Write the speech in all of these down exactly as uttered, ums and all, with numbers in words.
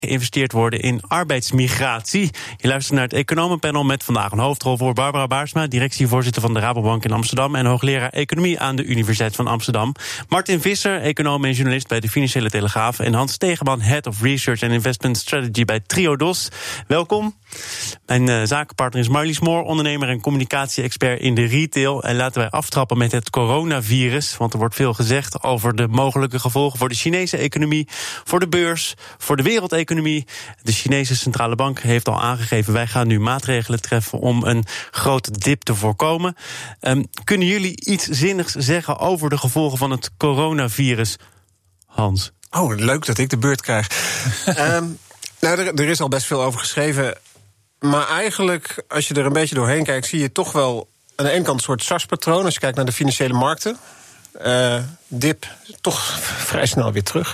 geïnvesteerd worden in arbeidsmigratie. Je luistert naar het Economenpanel met vandaag een hoofdrol voor Barbara Baarsma, directievoorzitter van de Rabobank in Amsterdam en hoogleraar Economie aan de Universiteit van Amsterdam. Martin Visser, econoom en journalist bij de Financiële Telegraaf en Hans Stegeman, Head of Research and Investment Strategy bij Triodos. Welkom. Mijn uh, zakenpartner is Marlies Moor, ondernemer en communicatie-expert in de retail. En laten wij aftrappen met het coronavirus, want er wordt veel gezegd over de mogelijke gevolgen voor de Chinese economie, voor de beurs, voor de wereldeconomie. De Chinese centrale bank heeft al aangegeven, wij gaan nu maatregelen treffen om een grote dip te voorkomen. Um, kunnen jullie iets zinnigs zeggen over de gevolgen van het coronavirus, Hans? Oh, leuk dat ik de beurt krijg. um, nou, er, er is al best veel over geschreven. Maar eigenlijk, als je er een beetje doorheen kijkt, zie je toch wel aan de ene kant een soort SARS-patroon. Als je kijkt naar de financiële markten. Uh, dip, toch vrij snel weer terug.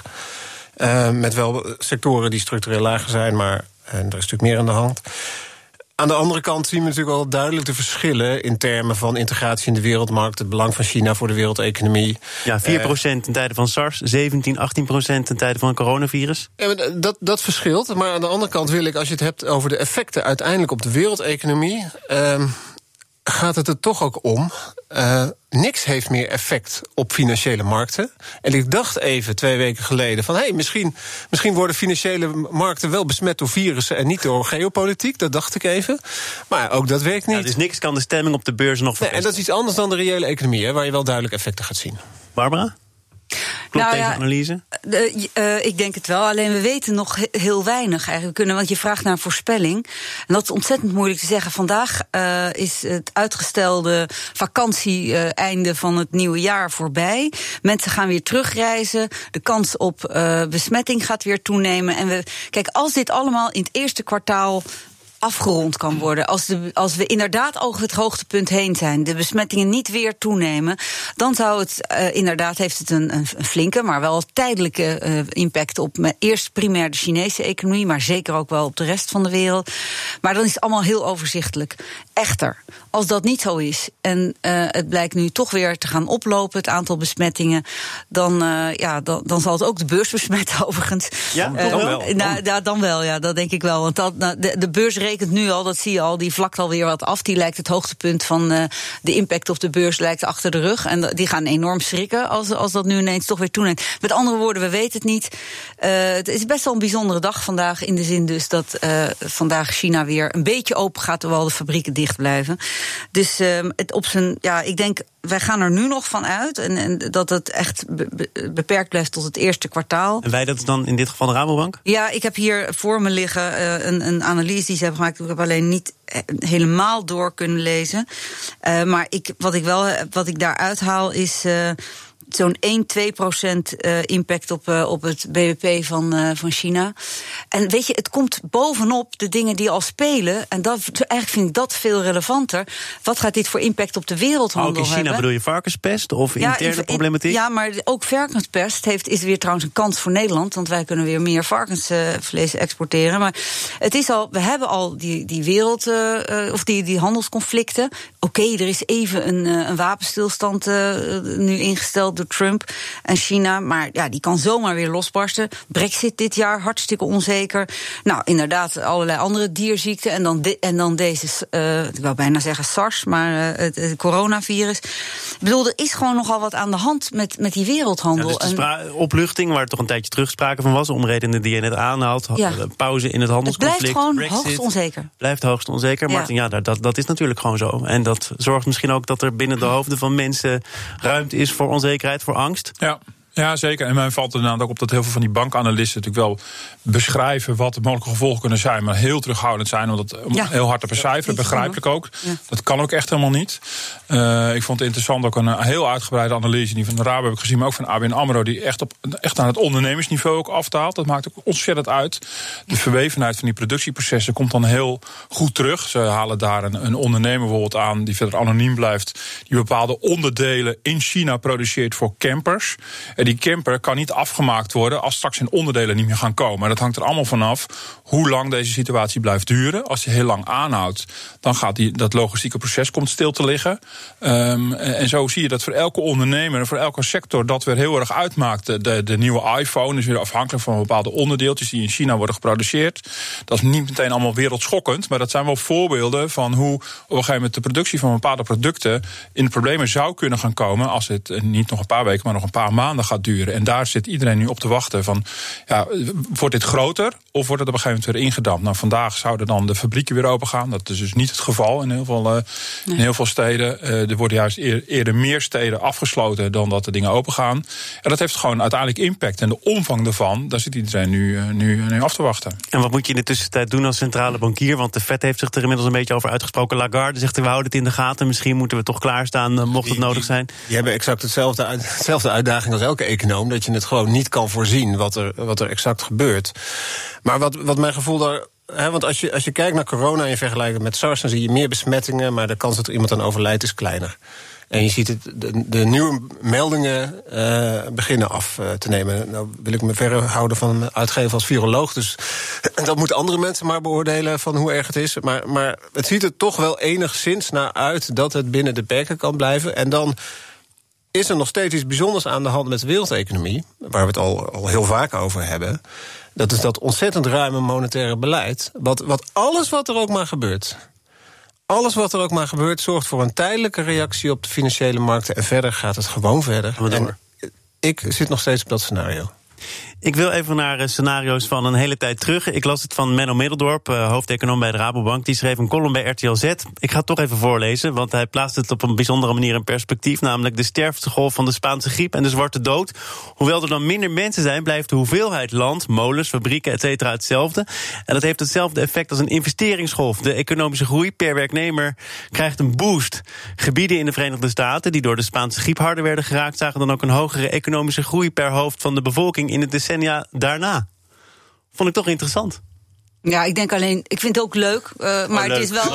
Uh, met wel sectoren die structureel lager zijn, maar en er is natuurlijk meer aan de hand. Aan de andere kant zien we natuurlijk al duidelijk de verschillen in termen van integratie in de wereldmarkt, het belang van China voor de wereldeconomie. Ja, vier procent uh, in tijden van SARS, zeventien, achttien procent in tijden van het coronavirus. Ja, dat, dat verschilt, maar aan de andere kant wil ik, als je het hebt over de effecten uiteindelijk op de wereldeconomie, Uh, gaat het er toch ook om. Uh, niks heeft meer effect op financiële markten. En ik dacht even twee weken geleden van, hé, hey, misschien, misschien worden financiële markten wel besmet door virussen en niet door geopolitiek. Dat dacht ik even. Maar ook dat werkt niet. Ja, dus niks kan de stemming op de beurs nog verpesten. Nee, en dat is iets anders dan de reële economie, hè, waar je wel duidelijk effecten gaat zien. Barbara? Klopt nou, deze ja, analyse? Uh, uh, ik denk het wel, alleen we weten nog he- heel weinig eigenlijk. Kunnen, want je vraagt naar een voorspelling. En dat is ontzettend moeilijk te zeggen. Vandaag uh, is het uitgestelde vakantie-einde uh, van het nieuwe jaar voorbij. Mensen gaan weer terugreizen. De kans op uh, besmetting gaat weer toenemen. En we, kijk, als dit allemaal in het eerste kwartaal afgerond kan worden, als, de, als we inderdaad over het hoogtepunt heen zijn, de besmettingen niet weer toenemen, dan zou het, uh, inderdaad heeft het een, een flinke, maar wel tijdelijke uh, impact op me, eerst primair de Chinese economie, maar zeker ook wel op de rest van de wereld. Maar dan is het allemaal heel overzichtelijk. Echter, als dat niet zo is en uh, het blijkt nu toch weer te gaan oplopen, het aantal besmettingen, dan, uh, ja, dan, dan zal het ook de beurs besmetten overigens. Ja, uh, dan wel. Nou, ja, dan wel, ja, dat denk ik wel. Want dat, nou, de, de beurs rekent nu al, dat zie je al, die vlakt alweer wat af. Die lijkt het hoogtepunt van uh, de impact op de beurs lijkt achter de rug. En die gaan enorm schrikken als, als dat nu ineens toch weer toeneemt. Met andere woorden, we weten het niet. Uh, het is best wel een bijzondere dag vandaag, in de zin dus dat uh, vandaag China weer een beetje open gaat, terwijl de fabrieken dicht blijven. Dus uh, het op zijn, ja, ik denk, wij gaan er nu nog van uit en, en dat het echt be- be- beperkt blijft tot het eerste kwartaal. En wij, dat is dan in dit geval de Rabobank? Ja, ik heb hier voor me liggen uh, een, een analyse die ze hebben gemaakt. Ik heb alleen niet helemaal door kunnen lezen. Uh, maar ik, wat ik wel wat ik daaruit haal is Uh, zo'n één, twee procent uh, impact op, uh, op het B B P van, uh, van China. En weet je, het komt bovenop de dingen die al spelen. En dat, eigenlijk vind ik dat veel relevanter. Wat gaat dit voor impact op de wereldhandel hebben? Ook in China hebben? bedoel je varkenspest of ja, interne in, problematiek? Ja, maar ook varkenspest heeft, is weer trouwens een kans voor Nederland. Want wij kunnen weer meer varkensvlees uh, exporteren. Maar het is al, we hebben al die, die wereld, uh, of die, die handelsconflicten. Oké, okay, er is even een, een wapenstilstand uh, nu ingesteld door Trump en China, maar ja, die kan zomaar weer losbarsten. Brexit dit jaar, hartstikke onzeker. Nou, inderdaad, allerlei andere dierziekten. En dan, de, en dan deze, uh, ik wou bijna zeggen SARS, maar uh, het, het coronavirus. Ik bedoel, er is gewoon nogal wat aan de hand met, met die wereldhandel. Ja, dus de spra- opluchting, waar er toch een tijdje terug sprake van was, om redenen die je net aanhaalt, ja. pauze in het handelsconflict. Het blijft gewoon Brexit, hoogst onzeker. Blijft hoogst onzeker, ja. Martin, ja, dat, dat is natuurlijk gewoon zo. En dat zorgt misschien ook dat er binnen de hoofden van mensen ruimte is voor onzekerheid, voor angst. Ja. Ja, zeker. En mij valt er inderdaad ook op dat heel veel van die bankanalisten natuurlijk wel beschrijven wat de mogelijke gevolgen kunnen zijn, maar heel terughoudend zijn om dat ja. heel hard te becijferen, begrijpelijk ook. Ja. Dat kan ook echt helemaal niet. Uh, ik vond het interessant ook een heel uitgebreide analyse die van de Rabo heb ik gezien, maar ook van A B N AMRO, die echt, op, echt aan het ondernemersniveau ook aftaalt. Dat maakt ook ontzettend uit. De verwevenheid van die productieprocessen komt dan heel goed terug. Ze halen daar een, een ondernemer bijvoorbeeld aan die verder anoniem blijft, die bepaalde onderdelen in China produceert voor campers. En die camper kan niet afgemaakt worden als straks in onderdelen niet meer gaan komen. Dat hangt er allemaal vanaf hoe lang deze situatie blijft duren. Als die heel lang aanhoudt, dan gaat die, dat logistieke proces komt stil te liggen. Um, en zo zie je dat voor elke ondernemer en voor elke sector dat weer heel erg uitmaakt. De, de nieuwe iPhone is weer afhankelijk van bepaalde onderdeeltjes die in China worden geproduceerd. Dat is niet meteen allemaal wereldschokkend, maar dat zijn wel voorbeelden van hoe op een gegeven moment de productie van bepaalde producten in de problemen zou kunnen gaan komen als het niet nog een paar weken, maar nog een paar maanden gaat duren. En daar zit iedereen nu op te wachten van, ja, wordt dit groter of wordt het op een gegeven moment weer ingedampt? Nou, vandaag zouden dan de fabrieken weer open gaan. Dat is dus niet het geval in heel veel, uh, nee. in heel veel steden. Uh, er worden juist eer, eerder meer steden afgesloten dan dat de dingen open gaan. En dat heeft gewoon uiteindelijk impact. En de omvang daarvan, daar zit iedereen nu, uh, nu, nu af te wachten. En wat moet je in de tussentijd doen als centrale bankier? Want de Fed heeft zich er inmiddels een beetje over uitgesproken. Lagarde zegt, we houden het in de gaten. Misschien moeten we toch klaarstaan, uh, mocht het nodig zijn. Die, die hebben exact hetzelfde, hetzelfde uitdaging als elke econoom. Dat je het gewoon niet kan voorzien wat er, wat er exact gebeurt. Maar wat, wat mijn gevoel daar... He, want als je, als je kijkt naar corona en je vergelijkt het met SARS, dan zie je meer besmettingen, maar de kans dat er iemand aan overlijdt is kleiner. En je ziet het, de, de nieuwe meldingen uh, beginnen af uh, te nemen. Nou wil ik me verre houden van me uitgeven als viroloog. Dus dat moeten andere mensen maar beoordelen van hoe erg het is. Maar, maar het ziet er toch wel enigszins naar uit dat het binnen de perken kan blijven. En dan is er nog steeds iets bijzonders aan de hand met de wereldeconomie, waar we het al, al heel vaak over hebben. Dat is dat ontzettend ruime monetaire beleid. Wat, wat alles wat er ook maar gebeurt. Alles wat er ook maar gebeurt zorgt voor een tijdelijke reactie op de financiële markten. En verder gaat het gewoon verder. En ik zit nog steeds op dat scenario. Ik wil even naar scenario's van een hele tijd terug. Ik las het van Menno Middeldorp, hoofdeconoom bij de Rabobank. Die schreef een column bij R T L Z. Ik ga het toch even voorlezen, want hij plaatst het op een bijzondere manier in perspectief. Namelijk de sterftegolf van de Spaanse griep en de zwarte dood. Hoewel er dan minder mensen zijn, blijft de hoeveelheid land, molens, fabrieken, et cetera hetzelfde. En dat heeft hetzelfde effect als een investeringsgolf. De economische groei per werknemer krijgt een boost. Gebieden in de Verenigde Staten die door de Spaanse griep harder werden geraakt, zagen dan ook een hogere economische groei per hoofd van de bevolking in het decennia daarna. Vond ik toch interessant. Ja, ik denk alleen, ik vind het ook leuk, uh, maar oh, leuk. Het is wel.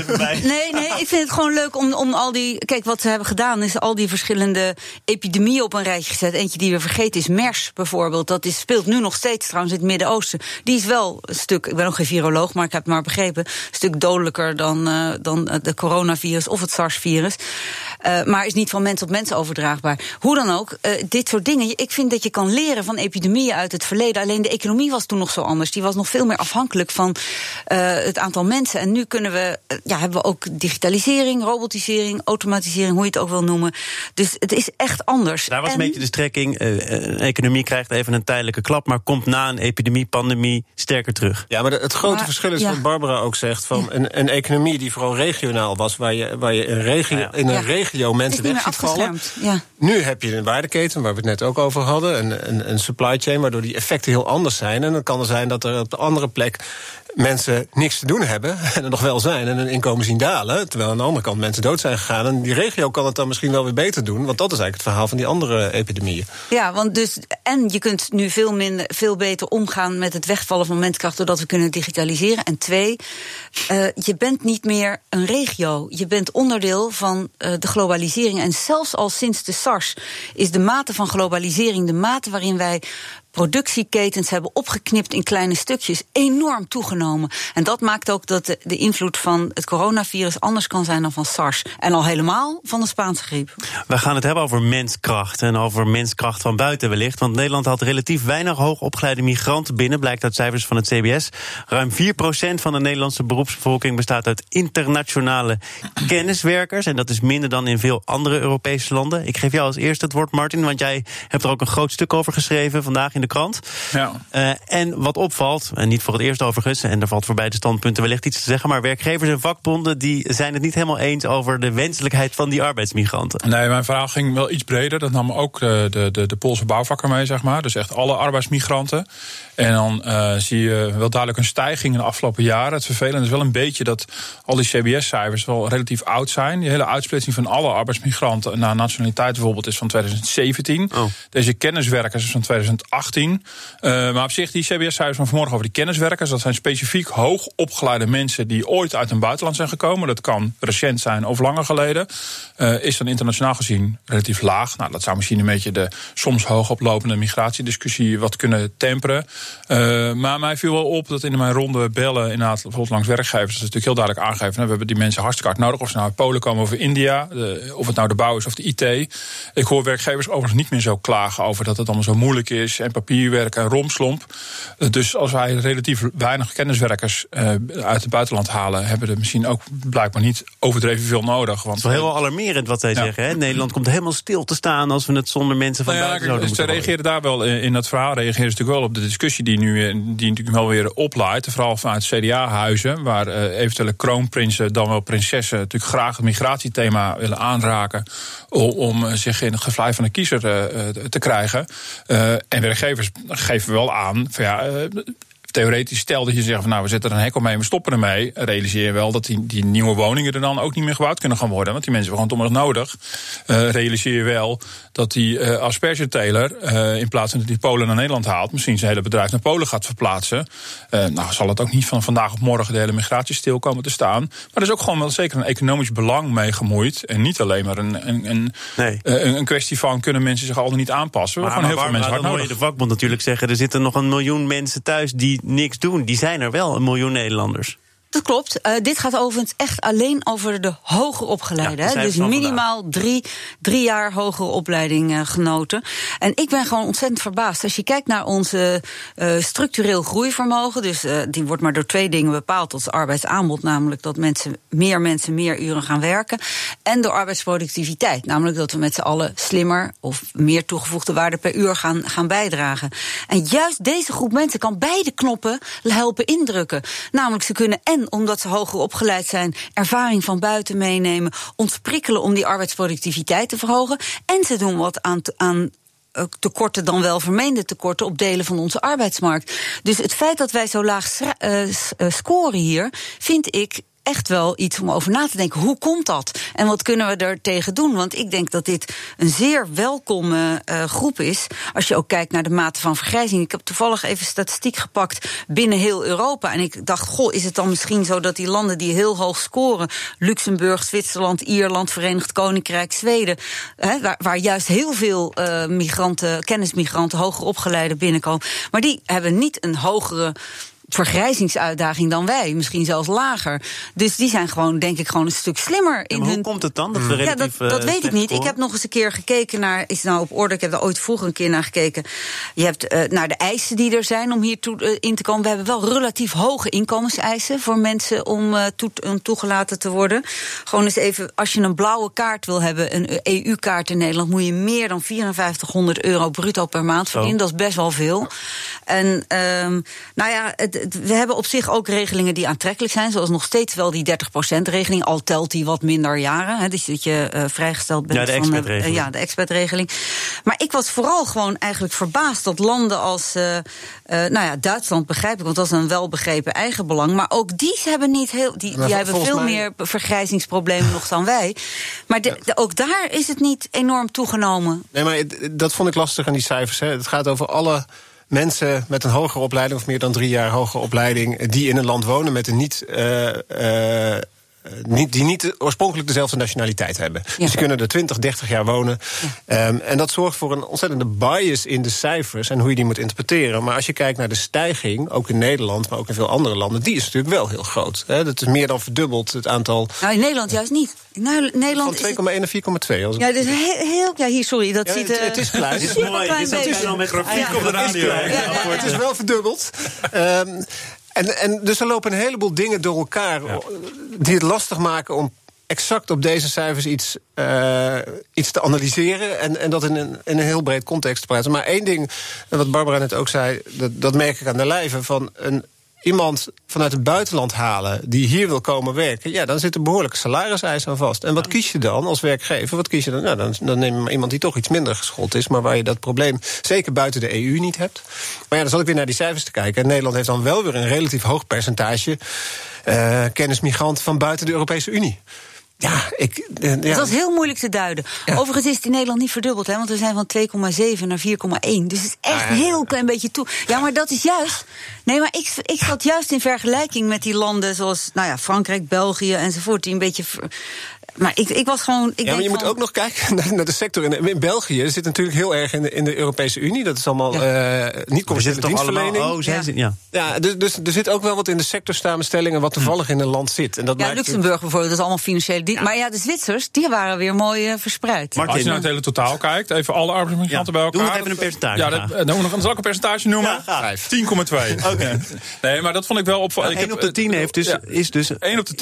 Nee, nee, ik vind het gewoon leuk om, om al die. Kijk, wat ze hebben gedaan is al die verschillende epidemieën op een rijtje gezet. Eentje die we vergeten is MERS bijvoorbeeld. Dat is, speelt nu nog steeds trouwens in het Midden-Oosten. Die is wel een stuk, ik ben ook geen viroloog, maar ik heb het maar begrepen, een stuk dodelijker dan, uh, dan de coronavirus of het SARS-virus. Uh, maar is niet van mens op mens overdraagbaar. Hoe dan ook, uh, dit soort dingen. Ik vind dat je kan leren van epidemieën uit het verleden. Alleen de economie was toen nog zo anders. Die was nog veel meer afhankelijk van uh, het aantal mensen. En nu kunnen we, uh, ja, hebben we ook digitalisering, robotisering, automatisering, hoe je het ook wil noemen. Dus het is echt anders. Daar was en... een beetje de strekking. Uh, een economie krijgt even een tijdelijke klap, maar komt na een epidemie, pandemie sterker terug. Ja, maar de, het grote maar, verschil is ja. wat Barbara ook zegt, van ja. een, een economie die vooral regionaal was, waar je, waar je een regio, ja. in een ja. regio mensen weg ziet vallen. Ja. Nu heb je een waardeketen, waar we het net ook over hadden, een, een, een supply chain, waardoor die effecten heel anders zijn. En dan kan er zijn dat er op de andere plek mensen niks te doen hebben en er nog wel zijn en hun inkomen zien dalen, terwijl aan de andere kant mensen dood zijn gegaan. En die regio kan het dan misschien wel weer beter doen, want dat is eigenlijk het verhaal van die andere epidemieën. Ja, want dus en je kunt nu veel minder, veel beter omgaan met het wegvallen van menskracht doordat we kunnen digitaliseren. En twee, uh, je bent niet meer een regio. Je bent onderdeel van uh, de globalisering. En zelfs al sinds de SARS is de mate van globalisering, de mate waarin wij productieketens hebben opgeknipt in kleine stukjes enorm toegenomen. En dat maakt ook dat de, de invloed van het coronavirus anders kan zijn dan van SARS. En al helemaal van de Spaanse griep. We gaan het hebben over menskracht en over menskracht van buiten wellicht. Want Nederland had relatief weinig hoogopgeleide migranten binnen, blijkt uit cijfers van het C B S. Ruim vier procent van de Nederlandse beroepsbevolking bestaat uit internationale kenniswerkers. En dat is minder dan in veel andere Europese landen. Ik geef jou als eerste het woord, Martin, want jij hebt er ook een groot stuk over geschreven vandaag in de krant. Ja. Uh, en wat opvalt, en niet voor het eerst overigens, en er valt voor beide standpunten wellicht iets te zeggen, maar werkgevers en vakbonden die zijn het niet helemaal eens over de wenselijkheid van die arbeidsmigranten. Nee, mijn verhaal ging wel iets breder. Dat nam ook de, de, de, de Poolse bouwvakker mee, zeg maar. Dus echt alle arbeidsmigranten. En dan uh, zie je wel duidelijk een stijging in de afgelopen jaren. Het vervelende is wel een beetje dat al die C B S-cijfers wel relatief oud zijn. Die hele uitsplitsing van alle arbeidsmigranten naar nationaliteit bijvoorbeeld is van twintig zeventien. Oh. Deze kenniswerkers is van twintig achttien. negentien. Uh, maar op zich, die C B S-cijfers van vanmorgen over die kenniswerkers, dat zijn specifiek hoog opgeleide mensen die ooit uit een buitenland zijn gekomen. Dat kan recent zijn of langer geleden. Uh, is dan internationaal gezien relatief laag. Nou, dat zou misschien een beetje de soms hoogoplopende migratiediscussie wat kunnen temperen. Uh, maar mij viel wel op dat in mijn ronde bellen, inderdaad, bijvoorbeeld langs werkgevers, dat is natuurlijk heel duidelijk aangegeven. We hebben die mensen hartstikke hard nodig. Of ze nou uit Polen komen of India, de, of het nou de bouw is of de I T. Ik hoor werkgevers overigens niet meer zo klagen over dat het allemaal zo moeilijk is en papierwerk en romslomp. Dus als wij relatief weinig kenniswerkers uh, uit het buitenland halen, hebben we er misschien ook blijkbaar niet overdreven veel nodig. Want het is wel heel alarmerend wat zij ja. zeggen. Hè? Nederland komt helemaal stil te staan als we het zonder mensen van nou ja, buiten zouden moeten. Ze reageren daar wel in, in dat verhaal. Reageren ze natuurlijk wel op de discussie die nu die natuurlijk wel weer oplaait. Vooral vanuit C D A-huizen, waar uh, eventuele kroonprinsen, dan wel prinsessen, natuurlijk graag het migratiethema willen aanraken om, om zich in het gevlei van de kiezer uh, te krijgen. Uh, en werkgevers geven wel aan van ja, uh, theoretisch, stel dat je zegt van nou, we zetten er een hek omheen, we stoppen ermee, realiseer je wel dat die, die nieuwe woningen er dan ook niet meer gebouwd kunnen gaan worden. Want die mensen hebben gewoon toch nog nodig. Uh, realiseer je wel dat die uh, aspergeteler, uh, in plaats van dat die Polen naar Nederland haalt, misschien zijn hele bedrijf naar Polen gaat verplaatsen. Uh, nou, zal het ook niet van vandaag op morgen de hele migratie stil komen te staan. Maar er is ook gewoon wel zeker een economisch belang mee gemoeid. En niet alleen maar een, een, een, nee. uh, een kwestie van kunnen mensen zich al niet aanpassen. We maar, gewoon maar heel veel mensen hard dan nodig. hoor je de vakbond natuurlijk zeggen, er zitten nog een miljoen mensen thuis die niks doen. Die zijn er wel, een miljoen Nederlanders. Dat klopt. Uh, dit gaat overigens echt alleen over de hoger opgeleiden. Ja, dus minimaal drie, drie jaar hogere opleiding uh, genoten. En ik ben gewoon ontzettend verbaasd. Als je kijkt naar onze uh, structureel groeivermogen, dus uh, die wordt maar door twee dingen bepaald tot het arbeidsaanbod, namelijk dat mensen, meer mensen meer uren gaan werken, en door arbeidsproductiviteit, namelijk dat we met z'n allen slimmer of meer toegevoegde waarde per uur gaan, gaan bijdragen. En juist deze groep mensen kan beide knoppen helpen indrukken. Namelijk ze kunnen en omdat ze hoger opgeleid zijn, ervaring van buiten meenemen, ons prikkelen om die arbeidsproductiviteit te verhogen. En ze doen wat aan, aan tekorten, dan wel vermeende tekorten op delen van onze arbeidsmarkt. Dus het feit dat wij zo laag uh, scoren hier, vind ik echt wel iets om over na te denken. Hoe komt dat? En wat kunnen we er tegen doen? Want ik denk dat dit een zeer welkome uh, groep is. Als je ook kijkt naar de mate van vergrijzing. Ik heb toevallig even statistiek gepakt binnen heel Europa. En ik dacht, goh, is het dan misschien zo dat die landen die heel hoog scoren, Luxemburg, Zwitserland, Ierland, Verenigd Koninkrijk, Zweden, hè, waar, waar juist heel veel uh, migranten, kennismigranten, hoger opgeleiden binnenkomen. Maar die hebben niet een hogere vergrijzingsuitdaging dan wij, misschien zelfs lager. Dus die zijn gewoon, denk ik, gewoon een stuk slimmer in ja, hun. Hoe komt het dan? Dat we ja, dat, dat weet ik niet. Scoren? Ik heb nog eens een keer gekeken naar, is het nou op orde? Ik heb er ooit vroeger een keer naar gekeken. Je hebt uh, naar de eisen die er zijn om hier toe, uh, in te komen. We hebben wel relatief hoge inkomenseisen voor mensen om, uh, toe, om toegelaten te worden. Gewoon eens even, als je een blauwe kaart wil hebben, een E U-kaart in Nederland, moet je meer dan vierenvijftighonderd euro bruto per maand verdienen. Dat is best wel veel. En um, nou ja, het, we hebben op zich ook regelingen die aantrekkelijk zijn, zoals nog steeds wel die dertig procent regeling, al telt die wat minder jaren, hè, dus dat je uh, vrijgesteld bent. Ja, de van expertregeling. Uh, ja, de expertregeling. Maar ik was vooral gewoon eigenlijk verbaasd dat landen als, uh, uh, nou ja, Duitsland begrijp ik, want dat is een welbegrepen eigenbelang, maar ook die hebben niet heel, die, die hebben veel mij meer vergrijzingsproblemen nog dan wij. Maar de, de, ook daar is het niet enorm toegenomen. Nee, maar dat vond ik lastig aan die cijfers. Hè. Het gaat over alle mensen met een hogere opleiding of meer dan drie jaar hogere opleiding die in een land wonen met een niet, uh, uh, niet die niet oorspronkelijk dezelfde nationaliteit hebben. Ja. Dus die kunnen er twintig, dertig jaar wonen. Ja. Um, en dat zorgt voor een ontzettende bias in de cijfers en hoe je die moet interpreteren. Maar als je kijkt naar de stijging, ook in Nederland, maar ook in veel andere landen, die is natuurlijk wel heel groot. Hè. Dat is meer dan verdubbeld, het aantal. Nou, in Nederland juist niet. Nou, Nederland van twee komma één naar vier komma twee. Ja, dus heel, heel, ja, hier, sorry, dat ja, ziet het, het is klein. Het is mooi. Het is al met grafiek op de radio. Ja, ja, het is wel verdubbeld. Um, En, en dus er lopen een heleboel dingen door elkaar, ja, die het lastig maken om exact op deze cijfers iets, uh, iets te analyseren en, en dat in een, in een heel breed context te praten. Maar één ding, wat Barbara net ook zei, dat, dat merk ik aan de lijve, van een iemand vanuit het buitenland halen die hier wil komen werken, ja, dan zit er behoorlijke salariseisen aan vast. En wat kies je dan als werkgever? Wat kies je dan? Nou, dan, dan neem je maar iemand die toch iets minder geschoold is, maar waar je dat probleem zeker buiten de E U niet hebt. Maar ja, dan zal ik weer naar die cijfers te kijken. En Nederland heeft dan wel weer een relatief hoog percentage uh, kennismigranten van buiten de Europese Unie. Ja, ik... Uh, ja. Dat was heel moeilijk te duiden. Ja. Overigens is het in Nederland niet verdubbeld, hè, want we zijn van twee komma zeven naar vier komma één. Dus het is echt een heel klein beetje toe. Ja, maar dat is juist... Nee, maar ik, ik zat juist in vergelijking met die landen zoals nou ja, Frankrijk, België enzovoort, die een beetje... Maar ik, ik was gewoon... Ik ja, maar denk je moet van... ook nog kijken naar, naar de sector. In, in België zit natuurlijk heel erg in de, in de Europese Unie. Dat is allemaal ja. uh, niet commerciële dienstverlening. Allemaal, oh, zijn ze, ja. ja, dus, dus er zit ook wel wat in de sectorsamenstellingen wat toevallig in een land zit. En dat ja, maakt Luxemburg het... bijvoorbeeld, dat is allemaal financiële dienst. Ja. Maar ja, de Zwitsers, die waren weer mooi uh, verspreid. Martin, als je naar het hele totaal kijkt, even alle arbeidsmigranten ja. bij elkaar. Doe nog even een percentage. Ja, dat, uh, dan zal ik een percentage noemen? Ja, tien komma twee. Oké. Okay. Nee, maar dat vond ik wel opvallend. één op de tien heeft dus, ja. is dus... één op de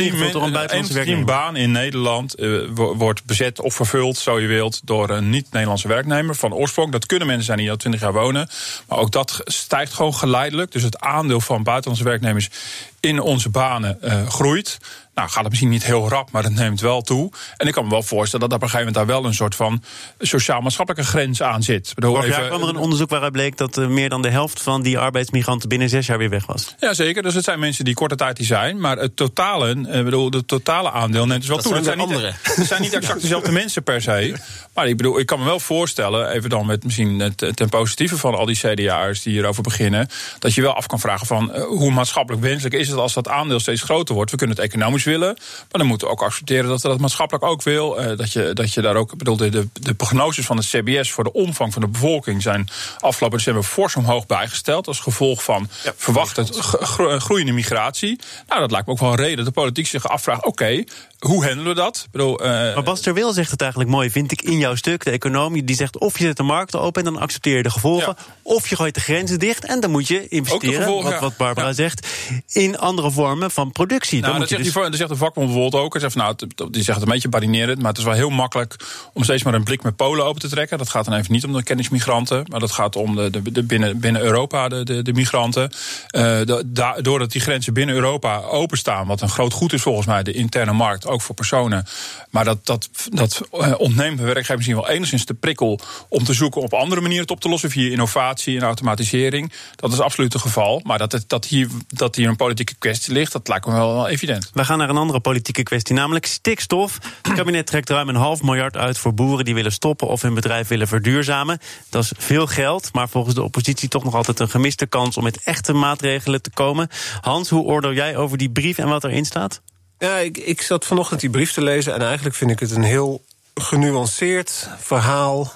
tien baan in Nederland uh, wordt bezet of vervuld, zo je wilt, door een niet-Nederlandse werknemer van oorsprong. Dat kunnen mensen zijn die al twintig jaar wonen. Maar ook dat stijgt gewoon geleidelijk. Dus het aandeel van buitenlandse werknemers in onze banen uh, groeit. Nou, gaat het misschien niet heel rap, maar het neemt wel toe. En ik kan me wel voorstellen dat op een gegeven moment daar wel een soort van sociaal-maatschappelijke grens aan zit. Vorig jaar kwam er een onderzoek waaruit bleek dat uh, meer dan de helft van die arbeidsmigranten binnen zes jaar weer weg was. Ja, zeker. Dus het zijn mensen die korte tijd die zijn. Maar het totale, uh, bedoel, de totale aandeel neemt dus wel dat toe. Zijn dat zijn niet, het zijn niet exact dezelfde mensen per se. Maar ik bedoel, ik kan me wel voorstellen, even dan met misschien het, ten positieve van al die C D A'ers die hierover beginnen, dat je wel af kan vragen van uh, hoe maatschappelijk wenselijk is het als dat aandeel steeds groter wordt. We kunnen het economisch willen, maar dan moeten we ook accepteren dat we dat maatschappelijk ook wil. Uh, dat, je, dat je daar ook, bedoel, de, de, de prognoses van het C B S voor de omvang van de bevolking zijn afgelopen december fors omhoog bijgesteld als gevolg van ja, verwachte gro- groeiende migratie. Nou, dat lijkt me ook wel een reden dat de politiek zich afvraagt, oké, okay, hoe handelen we dat? Ik bedoel, uh, maar Bas ter Wil zegt het eigenlijk mooi, vind ik, in jouw stuk, de economie, die zegt of je zet de markten open en dan accepteer je de gevolgen, ja. of je gooit de grenzen dicht en dan moet je investeren, gevolgen, wat, wat Barbara ja. zegt, in andere vormen van productie. Nou, dan dat, moet zegt dus... die, dat zegt de vakbond bijvoorbeeld ook. Hij zegt, nou, die zegt het een beetje barinerend, maar het is wel heel makkelijk om steeds maar een blik met Polen open te trekken. Dat gaat dan even niet om de kennismigranten, maar dat gaat om de, de, de binnen, binnen Europa, de, de, de migranten. Uh, de, da, doordat die grenzen binnen Europa openstaan, wat een groot goed is volgens mij, de interne markt, ook voor personen. Maar dat, dat, dat uh, ontneemt de werkgever misschien wel enigszins de prikkel om te zoeken op andere manieren het op te lossen via innovatie en automatisering. Dat is absoluut het geval. Maar dat, het, dat, hier, dat hier een politieke kwestie ligt, dat lijkt me wel, wel evident. We gaan naar een andere politieke kwestie, namelijk stikstof. Het kabinet trekt ruim een half miljard uit voor boeren die willen stoppen of hun bedrijf willen verduurzamen. Dat is veel geld, maar volgens de oppositie toch nog altijd een gemiste kans om met echte maatregelen te komen. Hans, hoe oordeel jij over die brief en wat erin staat? Ja, ik, ik zat vanochtend die brief te lezen en eigenlijk vind ik het een heel genuanceerd verhaal,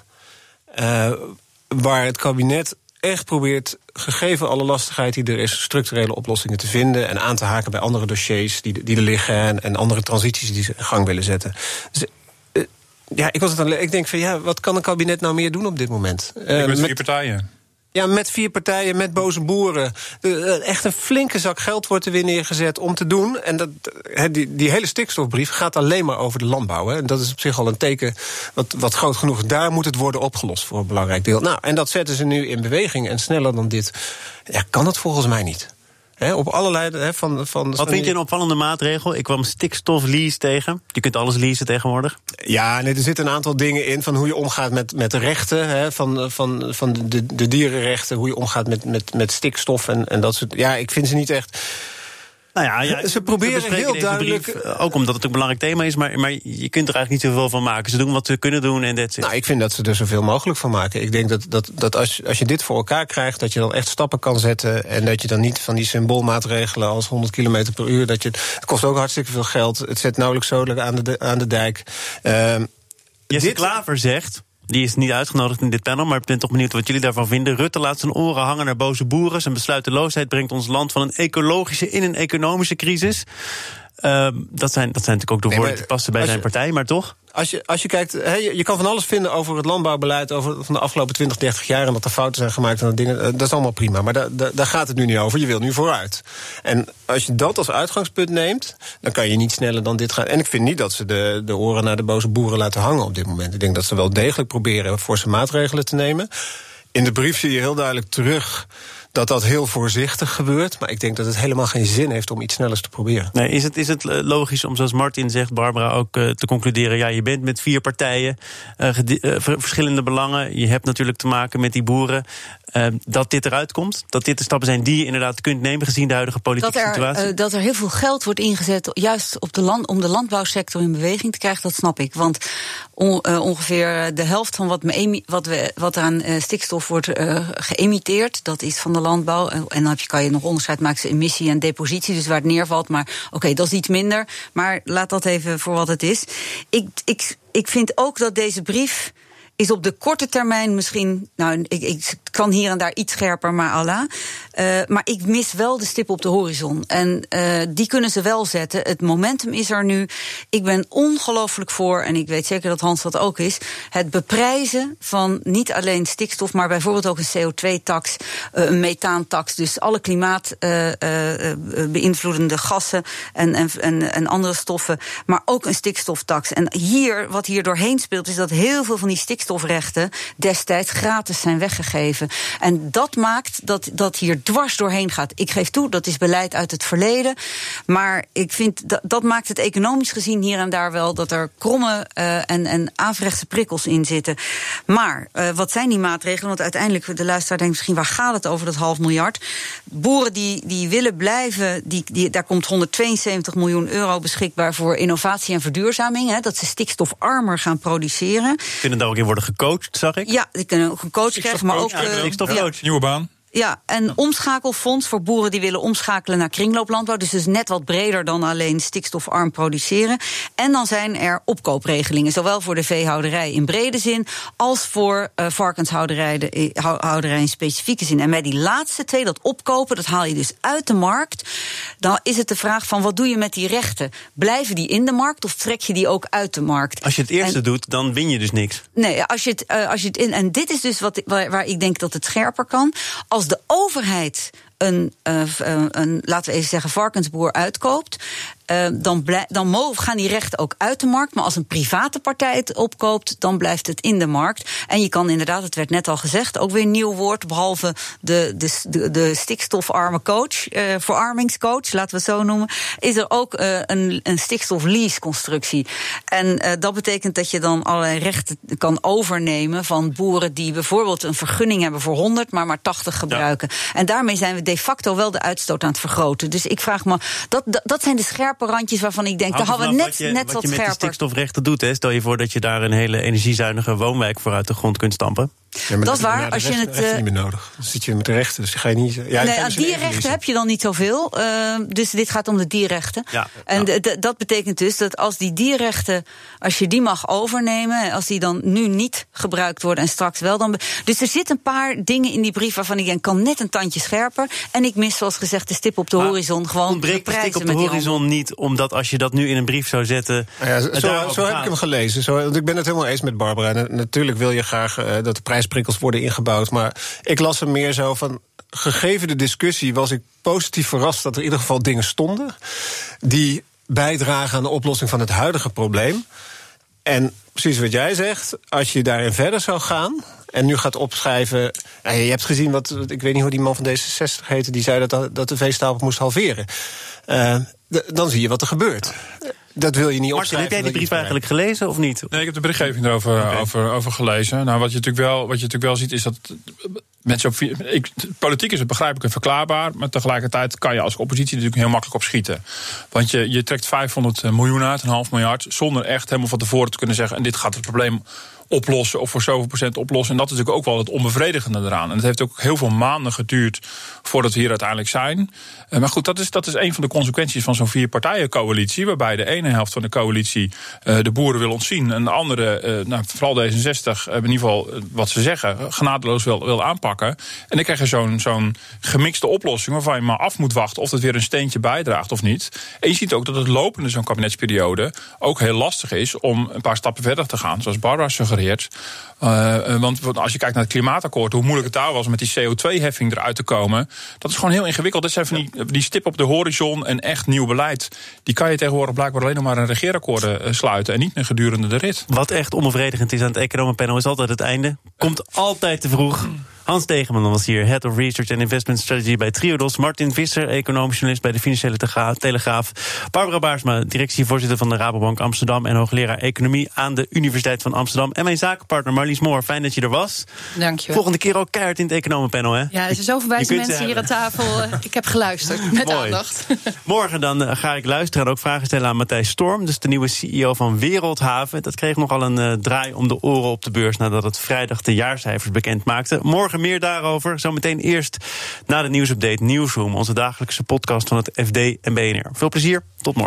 Uh, waar het kabinet echt probeert, gegeven alle lastigheid die er is, structurele oplossingen te vinden en aan te haken bij andere dossiers die, die er liggen en, en andere transities die ze in gang willen zetten. Dus, uh, ja, ik, was het aan, ik denk van ja, wat kan een kabinet nou meer doen op dit moment? Uh, met, met vier partijen. Ja, met vier partijen, met boze boeren. Echt een flinke zak geld wordt er weer neergezet om te doen. En dat, die, die hele stikstofbrief gaat alleen maar over de landbouw. Hè. En dat is op zich al een teken wat, wat groot genoeg is. Daar moet het worden opgelost voor een belangrijk deel. Nou, en dat zetten ze nu in beweging. En sneller dan dit ja, kan het volgens mij niet. He, op allerlei he, van, van. Wat vind je een opvallende maatregel? Ik kwam stikstoflease tegen. Je kunt alles leasen tegenwoordig. Ja, nee, er zitten een aantal dingen in van hoe je omgaat met, met de rechten, he, van, van, van de, de dierenrechten, hoe je omgaat met, met, met stikstof en, en dat soort. Ja, ik vind ze niet echt. Nou ja, ja, ze proberen heel duidelijk. Brief, ook omdat het een belangrijk thema is, maar, maar je kunt er eigenlijk niet zoveel van maken. Ze doen wat ze kunnen doen en that's it. Nou, ik vind dat ze er zoveel mogelijk van maken. Ik denk dat, dat, dat als, als je dit voor elkaar krijgt, dat je dan echt stappen kan zetten en dat je dan niet van die symboolmaatregelen als honderd kilometer per uur. Dat je, het kost ook hartstikke veel geld. Het zet nauwelijks zoden aan de, aan de dijk. Uh, Jesse dit... Klaver zegt. Die is niet uitgenodigd in dit panel, maar ik ben toch benieuwd wat jullie daarvan vinden. Rutte laat zijn oren hangen naar boze boeren. Zijn besluiteloosheid brengt ons land van een ecologische in een economische crisis. Uh, dat, zijn, dat zijn natuurlijk ook de nee, woorden die passen bij zijn je, partij, maar toch? Als je, als je kijkt, he, je, je kan van alles vinden over het landbouwbeleid over, van de afgelopen twintig, dertig jaar en dat er fouten zijn gemaakt en dat dingen. Dat is allemaal prima, maar da, da, daar gaat het nu niet over. Je wil nu vooruit. En als je dat als uitgangspunt neemt, dan kan je niet sneller dan dit gaan. En ik vind niet dat ze de, de oren naar de boze boeren laten hangen op dit moment. Ik denk dat ze wel degelijk proberen forse maatregelen te nemen. In de brief zie je heel duidelijk terug dat dat heel voorzichtig gebeurt. Maar ik denk dat het helemaal geen zin heeft om iets snellers te proberen. Nee, is het, is het logisch om, zoals Martin zegt, Barbara, ook uh, te concluderen... ja, je bent met vier partijen, uh, gedi- uh, verschillende belangen. Je hebt natuurlijk te maken met die boeren. Uh, dat dit eruit komt? Dat dit de stappen zijn die je inderdaad kunt nemen gezien de huidige politieke dat er, situatie? Uh, dat er heel veel geld wordt ingezet juist op de land, om de landbouwsector in beweging te krijgen, dat snap ik. Want on, uh, ongeveer de helft van wat, me, wat, we, wat er aan uh, stikstof wordt uh, geëmiteerd, dat is van de landbouw. En dan heb je, kan je nog onderscheid maken tussen emissie en depositie, dus waar het neervalt. Maar oké, okay, dat is iets minder. Maar laat dat even voor wat het is. Ik, ik, ik vind ook dat deze brief is op de korte termijn misschien, nou, ik, ik kan hier en daar iets scherper, maar Allah. Uh, maar ik mis wel de stip op de horizon. En uh, die kunnen ze wel zetten. Het momentum is er nu. Ik ben ongelooflijk voor, en ik weet zeker dat Hans dat ook is, het beprijzen van niet alleen stikstof, maar bijvoorbeeld ook een C O twee tax, uh, een methaantax. Dus alle klimaat uh, uh, beïnvloedende gassen en, en, en, en andere stoffen. Maar ook een stikstoftax. En hier, wat hier doorheen speelt, is dat heel veel van die stikstofrechten destijds gratis zijn weggegeven. En dat maakt dat, dat hier dwars doorheen gaat. Ik geef toe, dat is beleid uit het verleden. Maar ik vind dat, dat maakt het economisch gezien hier en daar wel dat er kromme uh, en, en averechtse prikkels in zitten. Maar uh, wat zijn die maatregelen? Want uiteindelijk, de luisteraar denkt misschien, waar gaat het over dat half miljard? Boeren die, die willen blijven, die, die, daar komt honderdtweeënzeventig miljoen euro beschikbaar voor innovatie en verduurzaming. Hè, dat ze stikstofarmer gaan produceren. Kunnen daar ook in worden gecoacht, zag ik? Ja, die kunnen ook gecoacht krijgen, maar ook Ja, stikstofcoach. Ja. Nieuwe baan. Ja, een omschakelfonds voor boeren die willen omschakelen naar kringlooplandbouw. Dus dus net wat breder dan alleen stikstofarm produceren. En dan zijn er opkoopregelingen, zowel voor de veehouderij in brede zin als voor uh, varkenshouderij houderij in specifieke zin. En bij die laatste twee, dat opkopen, dat haal je dus uit de markt. Dan is het de vraag van, wat doe je met die rechten? Blijven die in de markt of trek je die ook uit de markt? Als je het eerste en, doet, dan win je dus niks. Nee, als je het, uh, als je het in. En dit is dus wat, waar, waar ik denk dat het scherper kan. Als Als de overheid een, uh, een, laten we even zeggen, varkensboer uitkoopt, Uh, dan, blij, dan mogen, gaan die rechten ook uit de markt. Maar als een private partij het opkoopt, dan blijft het in de markt. En je kan inderdaad, het werd net al gezegd, ook weer een nieuw woord, behalve de, de, de, de stikstofarme coach, uh, verarmingscoach, laten we het zo noemen, is er ook uh, een, een stikstoflease-constructie. En uh, dat betekent dat je dan allerlei rechten kan overnemen van boeren die bijvoorbeeld een vergunning hebben voor honderd, maar maar tachtig gebruiken. Ja. En daarmee zijn we de facto wel de uitstoot aan het vergroten. Dus ik vraag me, dat, dat, dat zijn de scherpe randjes waarvan ik denk, daar hadden we net wat, je, net wat, wat je met scherper. die stikstofrechten doet, hè, stel je voor dat je daar een hele energiezuinige woonwijk voor uit de grond kunt stampen. Ja, dat is waar. Ja, als je het uh, niet meer nodig. Dan zit je met de rechten, dus die ga je niet. Ja, nee, aan die rechten heb je dan niet zoveel. Uh, dus dit gaat om de dierrechten. Ja, en ja. De, de, dat betekent dus dat als die dierrechten, als je die mag overnemen, als die dan nu niet gebruikt worden en straks wel dan. Dus er zitten een paar dingen in die brief waarvan ik denk, kan net een tandje scherper. En ik mis, zoals gezegd, de stip op de maar horizon. Gewoon ontbreekt de stip op de horizon niet, omdat als je dat nu in een brief zou zetten. Ja, zo zo, zo heb ik hem gelezen. Zo, want ik ben het helemaal eens met Barbara. En natuurlijk wil je graag uh, dat de prijsprikkels worden ingebouwd. Maar ik las hem meer zo van, gegeven de discussie was ik positief verrast dat er in ieder geval dingen stonden die bijdragen aan de oplossing van het huidige probleem. En precies wat jij zegt, als je daarin verder zou gaan en nu gaat opschrijven. Nou, je hebt gezien wat, ik weet niet hoe die man van D zesenzestig heette, die zei dat, dat de veestapel moest halveren. Uh, de, dan zie je wat er gebeurt. Dat wil je niet opschrijven. Heb jij die brief eigenlijk gelezen of niet? Nee, ik heb de berichtgeving erover okay. over, over gelezen. Nou, wat je natuurlijk wel, wat je natuurlijk wel ziet is dat mensen op, ik, politiek is het begrijpelijk en verklaarbaar, maar tegelijkertijd kan je als oppositie natuurlijk heel makkelijk op schieten. Want je, je trekt vijfhonderd miljoen uit, een half miljard, zonder echt helemaal van tevoren te kunnen zeggen, en dit gaat het probleem oplossen of voor zoveel procent oplossen. En dat is natuurlijk ook wel het onbevredigende eraan. En het heeft ook heel veel maanden geduurd voordat we hier uiteindelijk zijn. Uh, maar goed, dat is, dat is een van de consequenties van zo'n vierpartijencoalitie, waarbij de ene helft van de coalitie uh, de boeren wil ontzien en de andere, uh, nou, vooral D zesenzestig, uh, in ieder geval uh, wat ze zeggen, genadeloos wil, wil aanpakken. En dan krijg je zo'n, zo'n gemixte oplossing waarvan je maar af moet wachten of het weer een steentje bijdraagt of niet. En je ziet ook dat het lopende zo'n kabinetsperiode ook heel lastig is om een paar stappen verder te gaan, zoals Barbara suggereert. Uh, want als je kijkt naar het klimaatakkoord, hoe moeilijk het daar was met die C O twee heffing eruit te komen, dat is gewoon heel ingewikkeld. Dat zijn van die, die stip op de horizon en echt nieuw beleid. Die kan je tegenwoordig blijkbaar alleen nog maar een regeerakkoorden uh, sluiten en niet een gedurende de rit. Wat echt onbevredigend is aan het economenpanel is altijd het einde. Komt altijd te vroeg. Hans Degeman was hier, Head of Research and Investment Strategy bij Triodos. Martin Visser, economisch journalist bij de Financiële Telegraaf. Barbara Baarsma, directievoorzitter van de Rabobank Amsterdam en hoogleraar economie aan de Universiteit van Amsterdam. En mijn zakenpartner Marlies Moor, fijn dat je er was. Dank je wel. Volgende keer ook keihard in het economenpanel, hè? Ja, er zijn zoveel wijze mensen hier aan tafel. Ik heb geluisterd met Mooi. aandacht. Morgen dan ga ik luisteren en ook vragen stellen aan Matthijs Storm, dus de nieuwe C E O van Wereldhaven. Dat kreeg nogal een uh, draai om de oren op de beurs nadat het vrijdag de jaarcijfers bekend maakte. Morgen meer daarover. Zometeen eerst na de nieuwsupdate Newsroom, onze dagelijkse podcast van het F D en B N R. Veel plezier, tot morgen.